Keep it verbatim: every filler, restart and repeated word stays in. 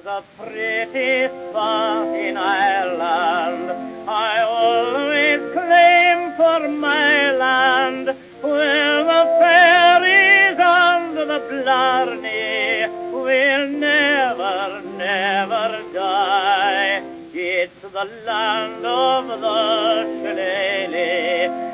the prettiest spot in Ireland. I always claim for my land, where the fairies and the blarney will never, never die. It's the land of the shillelagh,